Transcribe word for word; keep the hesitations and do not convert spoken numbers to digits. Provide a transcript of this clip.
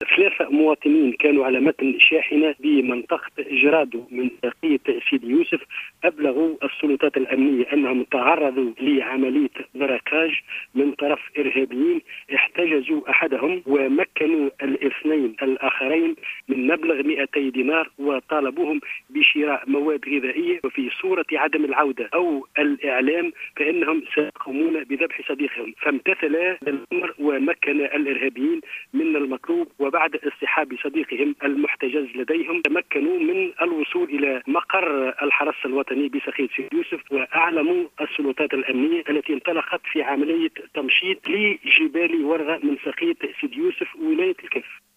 ثلاثة مواطنين كانوا على متن شاحنة بمنطقة جرادو من ساقية سيدي يوسف أبلغوا السلطات الأمنية أنهم تعرضوا لعملية براكاج من طرف إرهابيين، احتجزوا أحدهم ومكنوا الاثنين الآخرين من مبلغ مئتي دينار وطالبوهم بشراء مواد غذائية، وفي صورة عدم العودة أو الإعلام فإنهم سيقومون بذبح صديقهم. فامتثل الأمر ومكن الإرهابيين من المطلوب، وبعد اصطحاب صديقهم المحتجز لديهم تمكنوا من الوصول إلى مقر الحرس الوطني بساقية سيدي يوسف، وأعلموا السلطات الأمنية التي انطلقت في عملية تمشيط لجبال ورغة من ساقية سيدي يوسف ولاية الكف.